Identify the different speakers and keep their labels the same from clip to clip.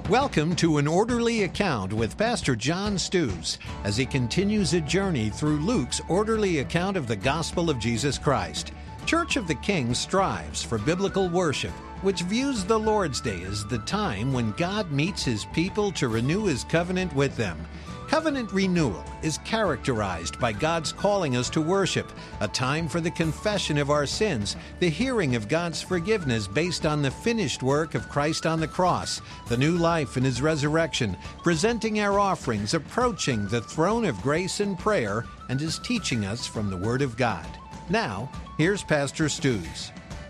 Speaker 1: Welcome to An Orderly Account with Pastor John Stews as he continues a journey through Luke's orderly account of the gospel of Jesus Christ. Church of the King strives for biblical worship, which views the Lord's Day as the time when God meets His people to renew His covenant with them. Covenant renewal is characterized by God's calling us to worship, a time for the confession of our sins, the hearing of God's forgiveness based on the finished work of Christ on the cross, the new life in His resurrection, presenting our offerings, approaching the throne of grace in prayer, and His teaching us from the Word of God. Now, here's Pastor Stews.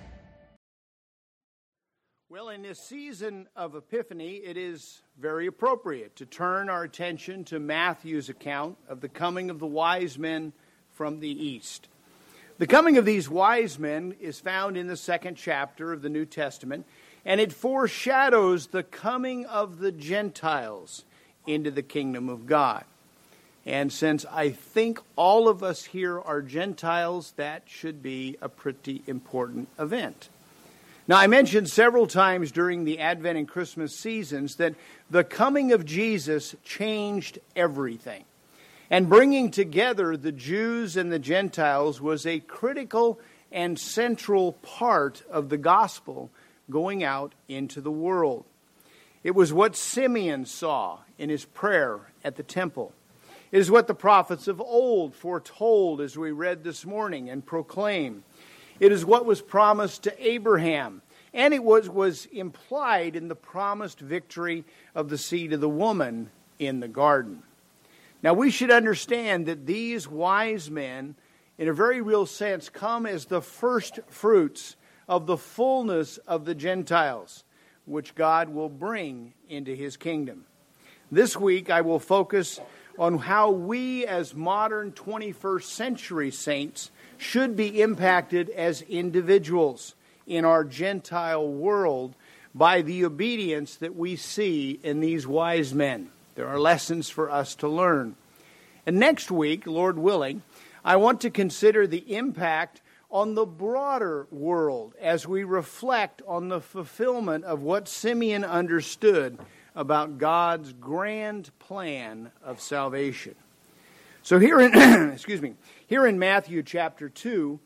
Speaker 2: Well, in this season of Epiphany, it is very appropriate to turn our attention to Matthew's account of the coming of the wise men from the east. The coming of these wise men is found in the second chapter of the New Testament, and it foreshadows the coming of the Gentiles into the kingdom of God. And since I think all of us here are Gentiles, that should be a pretty important event. Now, I mentioned several times during the Advent and Christmas seasons that the coming of Jesus changed everything. And bringing together the Jews and the Gentiles was a critical and central part of the gospel going out into the world. It was what Simeon saw in his prayer at the temple. It is what the prophets of old foretold, as we read this morning, and proclaimed. It is what was promised to Abraham, and it was implied in the promised victory of the seed of the woman in the garden. Now, we should understand that these wise men, in a very real sense, come as the first fruits of the fullness of the Gentiles, which God will bring into His kingdom. This week, I will focus on how we as modern 21st century saints should be impacted as individuals in our Gentile world by the obedience that we see in these wise men. There are lessons for us to learn. And next week, Lord willing, I want to consider the impact on the broader world as we reflect on the fulfillment of what Simeon understood about God's grand plan of salvation. So here in here in Matthew chapter 2,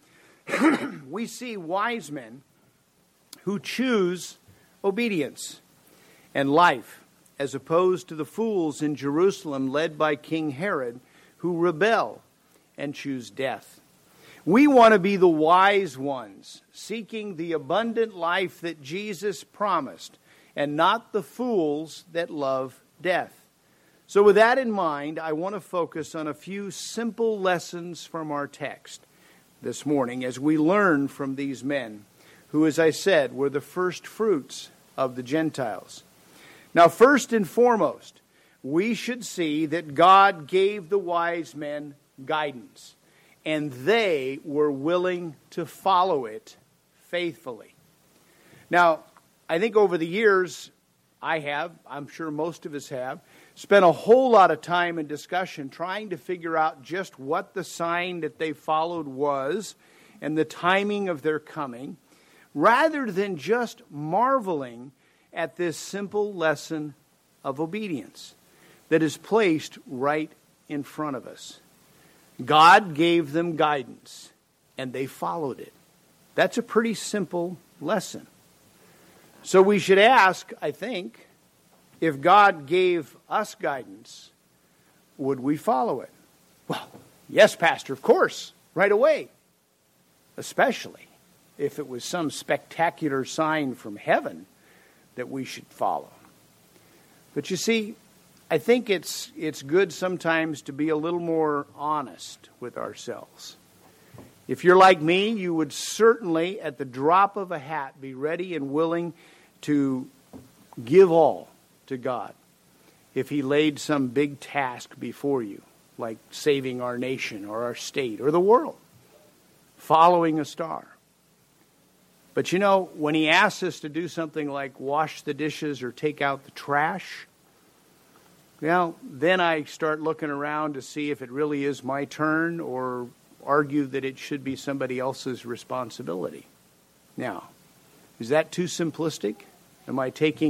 Speaker 2: we see wise men who choose obedience and life, as opposed to the fools in Jerusalem led by King Herod, who rebel and choose death. We want to be the wise ones, seeking the abundant life that Jesus promised, and not the fools that love death. So with that in mind, I want to focus on a few simple lessons from our text this morning as we learn from these men who, as I said, were the first fruits of the Gentiles. Now, first and foremost, we should see that God gave the wise men guidance, and they were willing to follow it faithfully. Now, I think over the years, I'm sure most of us have, spent a whole lot of time and discussion trying to figure out just what the sign that they followed was and the timing of their coming, rather than just marveling at this simple lesson of obedience that is placed right in front of us. God gave them guidance, and they followed it. That's a pretty simple lesson. So we should ask, I think, if God gave us guidance, would we follow it? Well, yes, Pastor, of course, right away. Especially if it was some spectacular sign from heaven that we should follow. But you see, I think it's good sometimes to be a little more honest with ourselves. If you're like me, you would certainly, at the drop of a hat, be ready and willing to give all to God if He laid some big task before you, like saving our nation or our state or the world, following a star. But you know, when He asks us to do something like wash the dishes or take out the trash, well, then I start looking around to see if it really is my turn or argue that it should be somebody else's responsibility. Now, is that too simplistic? Am I taking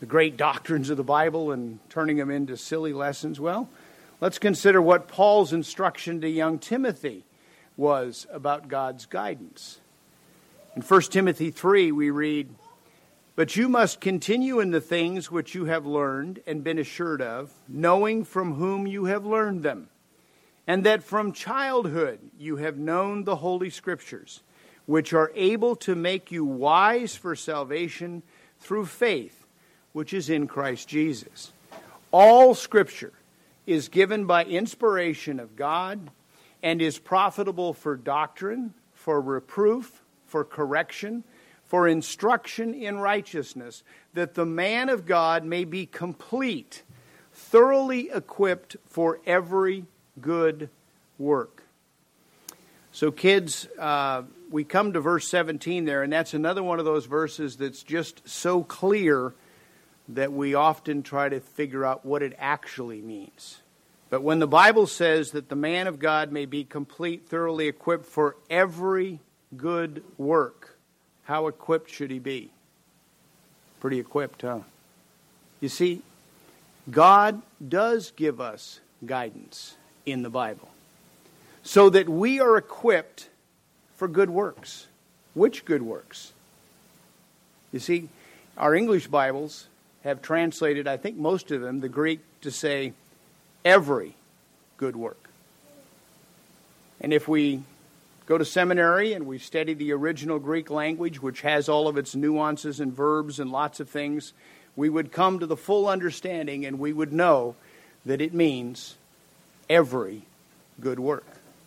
Speaker 2: the great doctrines of the Bible and turning them into silly lessons? Well, let's consider what Paul's instruction to young Timothy was about God's guidance. In 1 Timothy 3, we read, "But you must continue in the things which you have learned and been assured of, knowing from whom you have learned them, and that from childhood you have known the Holy Scriptures, which are able to make you wise for salvation through faith, which is in Christ Jesus. All Scripture is given by inspiration of God and is profitable for doctrine, for reproof, for correction, for instruction in righteousness, that the man of God may be complete, thoroughly equipped for every good work." So kids, we come to verse 17 there, and that's another one of those verses that's just so clear that we often try to figure out what it actually means. But when the Bible says that the man of God may be complete, thoroughly equipped for every good work, how equipped should he be? Pretty equipped, huh? You see, God does give us guidance in the Bible so that we are equipped for good works. Which good works? You see, our English Bibles have translated, I think most of them, the Greek to say every good work. And if we go to seminary and we study the original Greek language, which has all of its nuances and verbs and lots of things, we would come to the full understanding and we would know that it means every good work.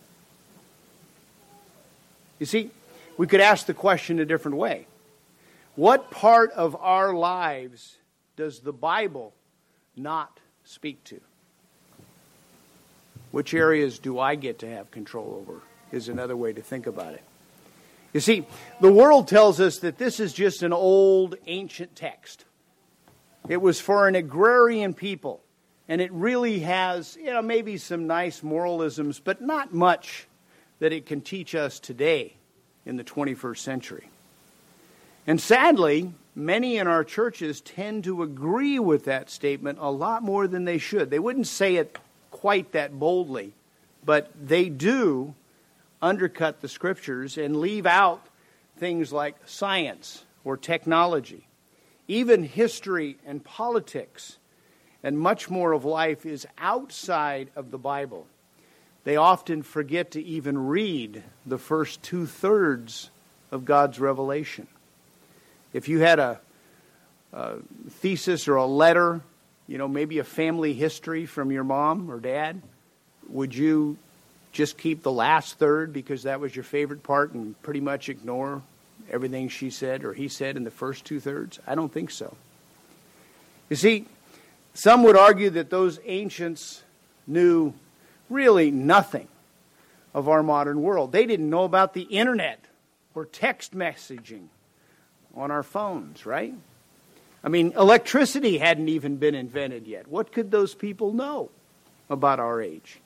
Speaker 2: You see, we could ask the question a different way. What part of our lives does the Bible not speak to? Which areas do I get to have control over is another way to think about it. You see, the world tells us that this is just an old, ancient text. It was for an agrarian people, and it really has, maybe some nice moralisms, but not much that it can teach us today in the 21st century. And sadly, many in our churches tend to agree with that statement a lot more than they should. They wouldn't say it quite that boldly, but they do undercut the Scriptures and leave out things like science or technology. Even history and politics and much more of life is outside of the Bible. They often forget to even read the first 2/3 of God's revelation. If you had a thesis or a letter, maybe a family history from your mom or dad, would you just keep the last third because that was your favorite part and pretty much ignore everything she said or he said in the first 2/3? I don't think so. You see, some would argue that those ancients knew really nothing of our modern world. They didn't know about the internet or text messaging on our phones, right? I mean, electricity hadn't even been invented yet. What could those people know about our age?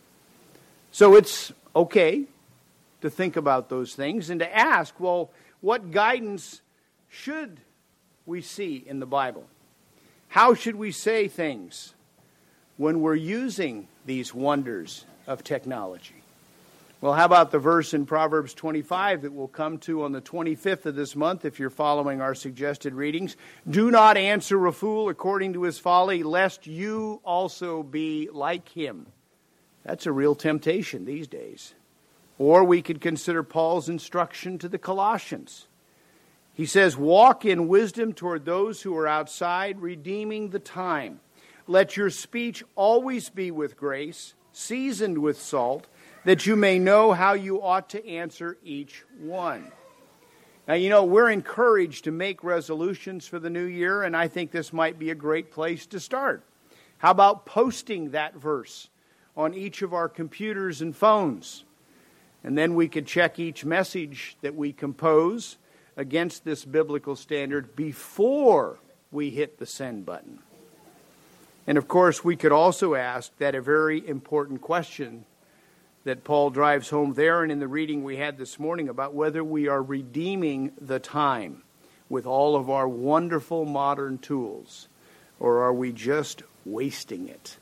Speaker 2: So it's okay to think about those things and to ask, well, what guidance should we see in the Bible? How should we say things when we're using these wonders of technology? Well, how about the verse in Proverbs 25 that we'll come to on the 25th of this month if you're following our suggested readings? "Do not answer a fool according to his folly, lest you also be like him." That's a real temptation these days. Or we could consider Paul's instruction to the Colossians. He says, "Walk in wisdom toward those who are outside, redeeming the time. Let your speech always be with grace, seasoned with salt, that you may know how you ought to answer each one." Now, we're encouraged to make resolutions for the new year, and I think this might be a great place to start. How about posting that verse on each of our computers and phones? And then we could check each message that we compose against this biblical standard before we hit the send button. And of course, we could also ask that a very important question that Paul drives home there and in the reading we had this morning about whether we are redeeming the time. with all of our wonderful modern tools? Or are we just wasting it?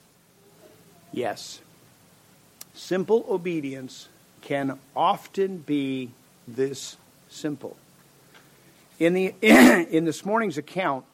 Speaker 2: Yes. Simple obedience can often be this simple. In this morning's account,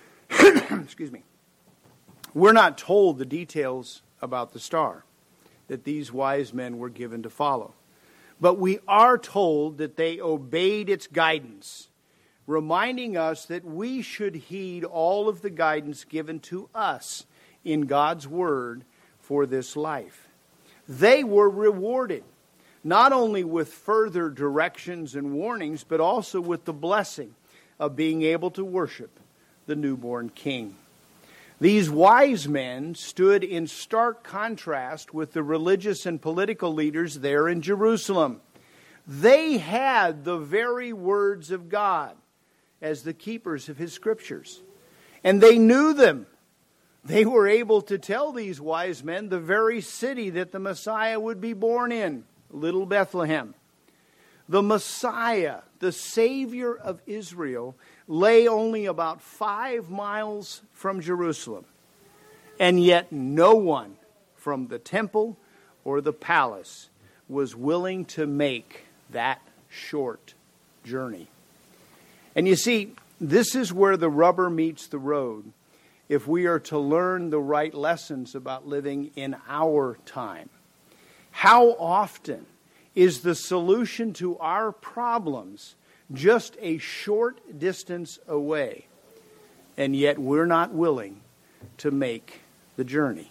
Speaker 2: excuse me, we're not told the details about the star that these wise men were given to follow. But we are told that they obeyed its guidance, reminding us that we should heed all of the guidance given to us in God's Word for this life. They were rewarded, not only with further directions and warnings, but also with the blessing of being able to worship the newborn King. These wise men stood in stark contrast with the religious and political leaders there in Jerusalem. They had the very words of God as the keepers of His Scriptures, and they knew them. They were able to tell these wise men the very city that the Messiah would be born in, little Bethlehem. The Messiah, the Savior of Israel, lay only about 5 miles from Jerusalem. And yet no one from the temple or the palace was willing to make that short journey. And you see, this is where the rubber meets the road if we are to learn the right lessons about living in our time. How often is the solution to our problems just a short distance away, and yet we're not willing to make the journey?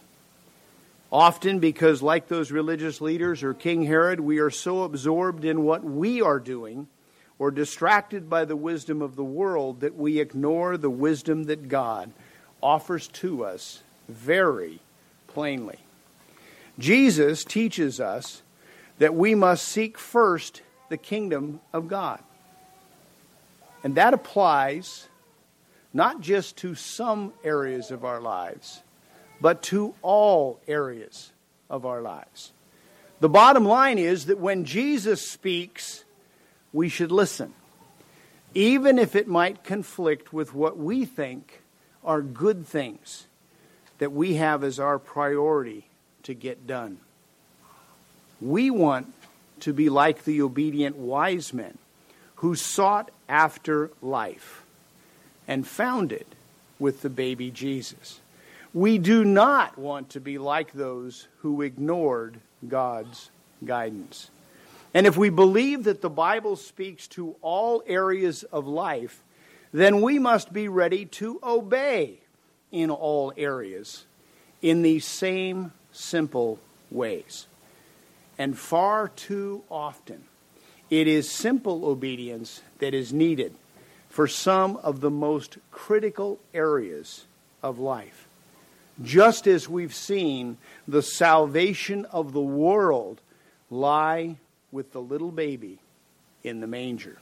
Speaker 2: Often because, like those religious leaders or King Herod, we are so absorbed in what we are doing or distracted by the wisdom of the world that we ignore the wisdom that God offers to us very plainly. Jesus teaches us that we must seek first the kingdom of God. And that applies not just to some areas of our lives, but to all areas of our lives. The bottom line is that when Jesus speaks, we should listen, even if it might conflict with what we think are good things that we have as our priority to get done. We want to be like the obedient wise men who sought after life and found it with the baby Jesus. We do not want to be like those who ignored God's guidance. And if we believe that the Bible speaks to all areas of life, then we must be ready to obey in all areas in these same simple ways. And far too often, it is simple obedience that is needed for some of the most critical areas of life. Just as we've seen the salvation of the world lie with the little baby in the manger.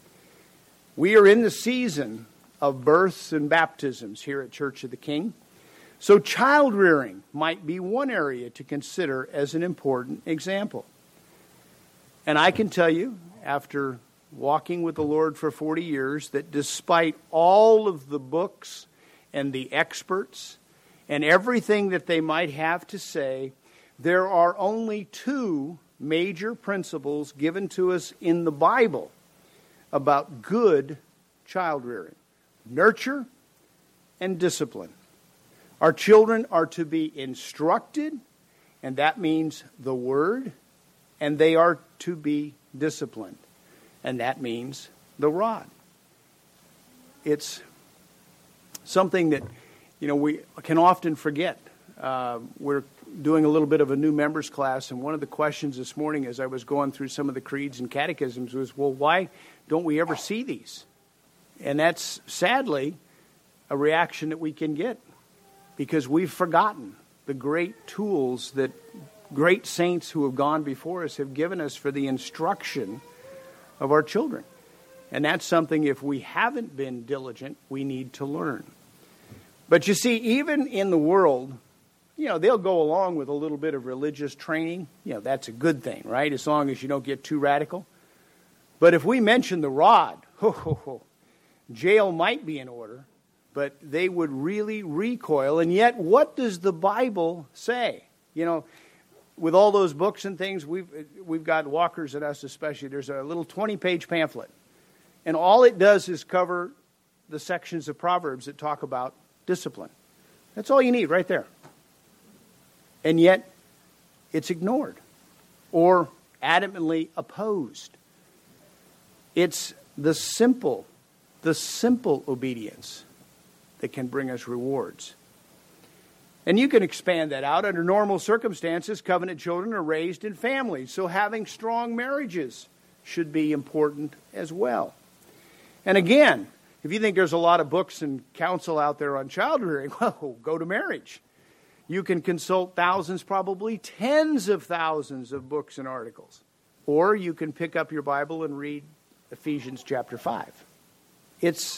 Speaker 2: We are in the season of births and baptisms here at Church of the King. So child rearing might be one area to consider as an important example. And I can tell you, after walking with the Lord for 40 years, that despite all of the books and the experts and everything that they might have to say, there are only 2 major principles given to us in the Bible about good child rearing: nurture and discipline. Our children are to be instructed, and that means the Word, and they are to be disciplined, and that means the rod. It's something that, we can often forget. We're doing a little bit of a new members class, and one of the questions this morning as I was going through some of the creeds and catechisms was, well, why don't we ever see these? And that's sadly a reaction that we can get, because we've forgotten the great tools that great saints who have gone before us have given us for the instruction of our children. And that's something, if we haven't been diligent, we need to learn. But you see, even in the world, they'll go along with a little bit of religious training. That's a good thing, right? As long as you don't get too radical. But if we mention the rod, Jail might be in order, but they would really recoil. And yet, what does the Bible say? You know, with all those books and things, we've got Walkers and us especially. There's a little 20-page pamphlet. And all it does is cover the sections of Proverbs that talk about discipline. That's all you need right there. And yet, it's ignored or adamantly opposed. It's the simple obedience that can bring us rewards. And you can expand that out. Under normal circumstances, covenant children are raised in families, so having strong marriages should be important as well. And again, if you think there's a lot of books and counsel out there on child rearing, well, go to marriage. You can consult thousands, probably tens of thousands of books and articles. Or you can pick up your Bible and read Ephesians chapter 5. It's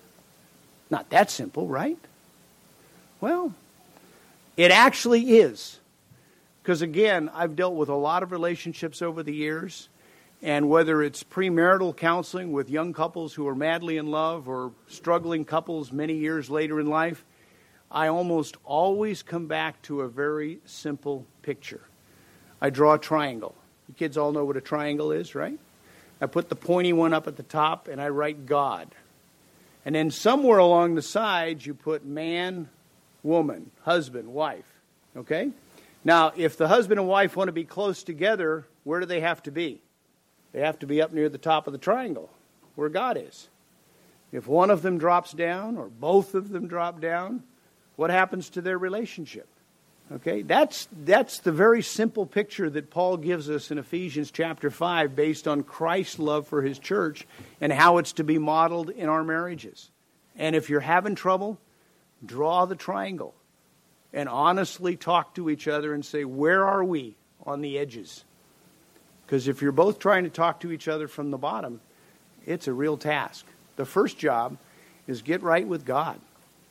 Speaker 2: not that simple, right? Well, it actually is. Because again, I've dealt with a lot of relationships over the years. And whether it's premarital counseling with young couples who are madly in love or struggling couples many years later in life, I almost always come back to a very simple picture. I draw a triangle. You kids all know what a triangle is, right? I put the pointy one up at the top and I write God. And then somewhere along the sides you put man, woman, husband, wife. Okay? Now, if the husband and wife want to be close together, where do they have to be? They have to be up near the top of the triangle, where God is. If one of them drops down, or both of them drop down, what happens to their relationship? Okay, that's the very simple picture that Paul gives us in Ephesians chapter 5 based on Christ's love for his church and how it's to be modeled in our marriages. And if you're having trouble, draw the triangle and honestly talk to each other and say, where are we on the edges? Because if you're both trying to talk to each other from the bottom, it's a real task. The first job is get right with God.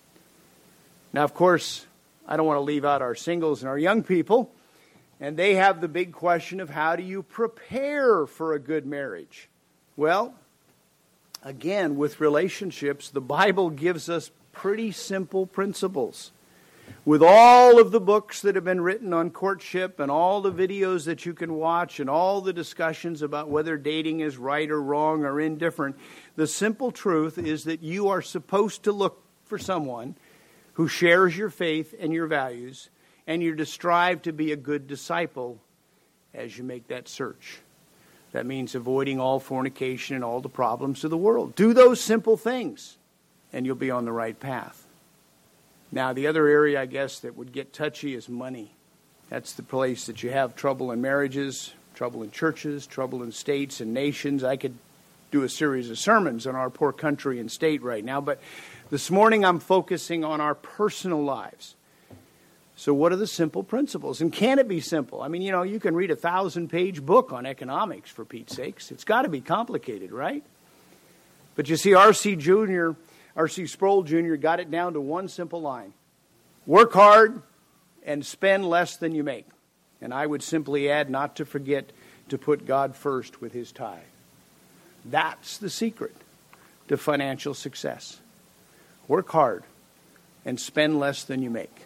Speaker 2: Now, of course, I don't want to leave out our singles and our young people. And they have the big question of how do you prepare for a good marriage? Well, again, with relationships, the Bible gives us pretty simple principles. With all of the books that have been written on courtship and all the videos that you can watch and all the discussions about whether dating is right or wrong or indifferent, the simple truth is that you are supposed to look for someone who shares your faith and your values, and you're to strive to be a good disciple as you make that search. That means avoiding all fornication and all the problems of the world. Do those simple things, and you'll be on the right path. Now, the other area, I guess, that would get touchy is money. That's the place that you have trouble in marriages, trouble in churches, trouble in states and nations. I could do a series of sermons on our poor country and state right now, but this morning I'm focusing on our personal lives. So what are the simple principles? And can it be simple? I mean, you know, you can read a 1,000-page book on economics, for Pete's sakes. It's got to be complicated, right? But you see, R.C. Sproul Jr. got it down to one simple line. Work hard and spend less than you make. And I would simply add, not to forget to put God first with his tithe. That's the secret to financial success. Work hard and spend less than you make.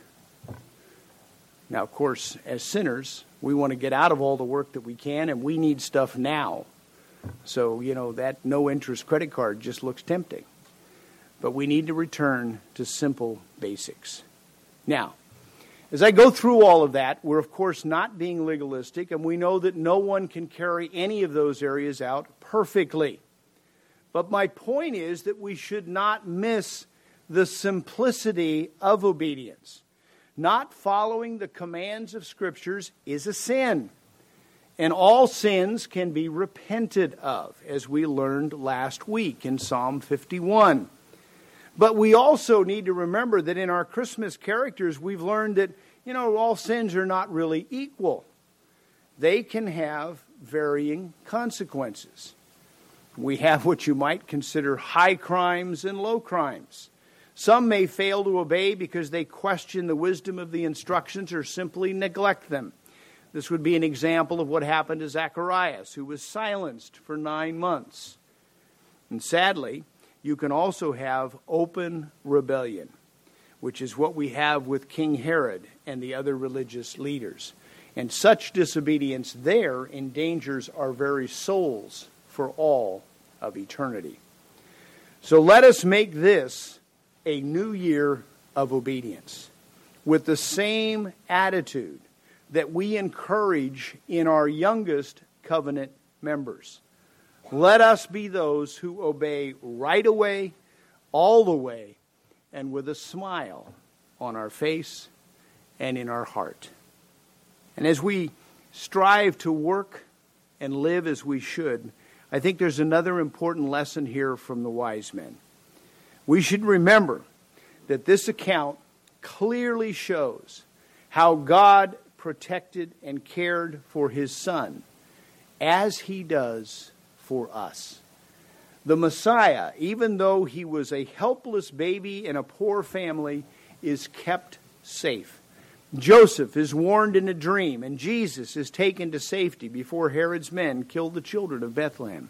Speaker 2: Now, of course, as sinners, we want to get out of all the work that we can, and we need stuff now. So, you know, that no-interest credit card just looks tempting. But we need to return to simple basics. Now, as I go through all of that, we're of course not being legalistic, and we know that no one can carry any of those areas out perfectly. But my point is that we should not miss the simplicity of obedience. Not following the commands of Scriptures is a sin. And all sins can be repented of, as we learned last week in Psalm 51. But we also need to remember that in our Christmas characters, we've learned that, you know, all sins are not really equal. They can have varying consequences. We have what you might consider high crimes and low crimes. Some may fail to obey because they question the wisdom of the instructions or simply neglect them. This would be an example of what happened to Zacharias, who was silenced for 9 months. And sadly, you can also have open rebellion, which is what we have with King Herod and the other religious leaders. And such disobedience there endangers our very souls for all of eternity. So let us make this a new year of obedience with the same attitude that we encourage in our youngest covenant members. Let us be those who obey right away, all the way, and with a smile on our face and in our heart. And as we strive to work and live as we should, I think there's another important lesson here from the wise men. We should remember that this account clearly shows how God protected and cared for his Son, as he does for us. The Messiah, even though he was a helpless baby in a poor family, is kept safe. Joseph is warned in a dream, and Jesus is taken to safety before Herod's men killed the children of Bethlehem.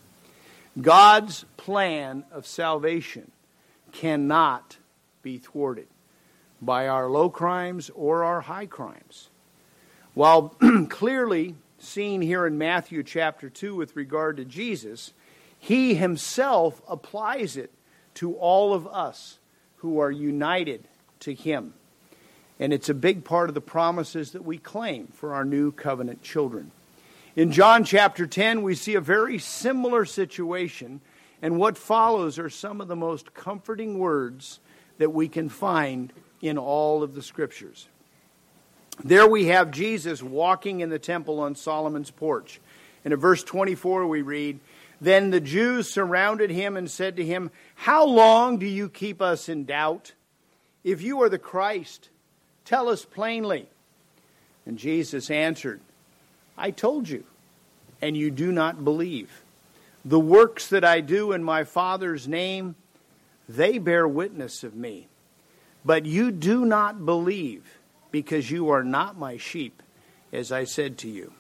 Speaker 2: God's plan of salvation cannot be thwarted by our low crimes or our high crimes. While clearly seen here in Matthew chapter 2 with regard to Jesus, he himself applies it to all of us who are united to him. And it's a big part of the promises that we claim for our new covenant children. In John chapter 10, we see a very similar situation, and what follows are some of the most comforting words that we can find in all of the Scriptures. There we have Jesus walking in the temple on Solomon's porch. And in verse 24 we read, "Then the Jews surrounded him and said to him, 'How long do you keep us in doubt? If you are the Christ, tell us plainly.' And Jesus answered, 'I told you, and you do not believe. The works that I do in my Father's name, they bear witness of me. But you do not believe, because you are not my sheep, as I said to you.'"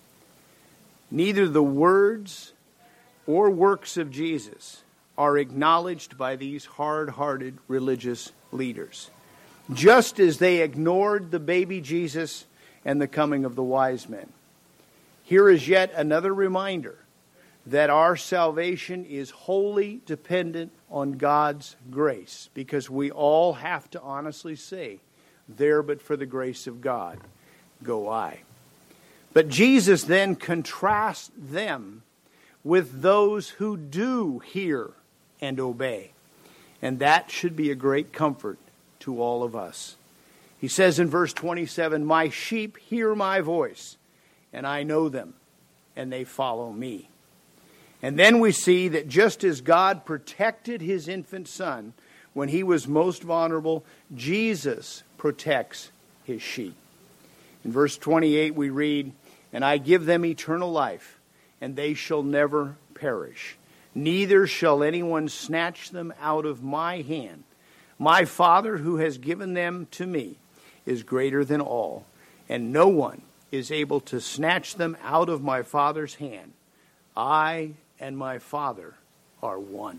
Speaker 2: Neither the words or works of Jesus are acknowledged by these hard-hearted religious leaders, just as they ignored the baby Jesus and the coming of the wise men. Here is yet another reminder that our salvation is wholly dependent on God's grace, because we all have to honestly say, "There but for the grace of God, go I." But Jesus then contrasts them with those who do hear and obey. And that should be a great comfort to all of us. He says in verse 27, "My sheep hear my voice, and I know them, and they follow me." And then we see that just as God protected his infant son when he was most vulnerable, Jesus protects his sheep. In verse 28 we read, "And I give them eternal life, and they shall never perish. Neither shall anyone snatch them out of my hand. My Father who has given them to me is greater than all, and no one is able to snatch them out of my Father's hand. I and my Father are one."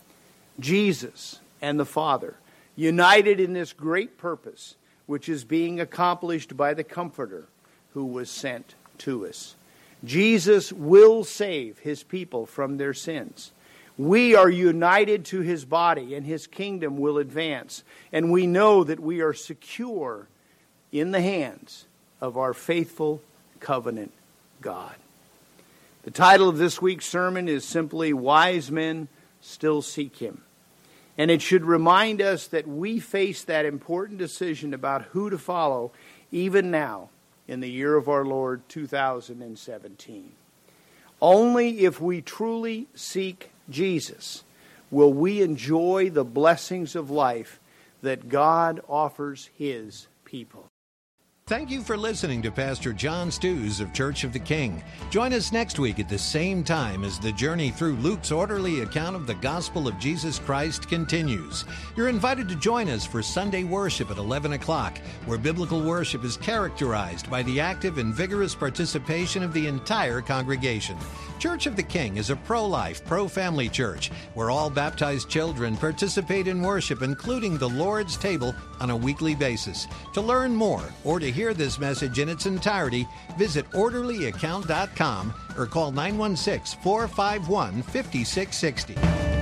Speaker 2: Jesus and the Father, united in this great purpose, which is being accomplished by the Comforter who was sent to us. Jesus will save his people from their sins. We are united to his body, and his kingdom will advance. And we know that we are secure in the hands of our faithful covenant God. The title of this week's sermon is simply, "Wise Men Still Seek Him." And it should remind us that we face that important decision about who to follow even now in the year of our Lord 2017. Only if we truly seek Jesus will we enjoy the blessings of life that God offers his people.
Speaker 1: Thank you for listening to Pastor John Stews of Church of the King. Join us next week at the same time as the journey through Luke's orderly account of the gospel of Jesus Christ continues. You're invited to join us for Sunday worship at 11 o'clock, where biblical worship is characterized by the active and vigorous participation of the entire congregation. Church of the King is a pro-life, pro-family church where all baptized children participate in worship, including the Lord's table, on a weekly basis. To learn more or to hear this message in its entirety, visit orderlyaccount.com or call 916-451-5660.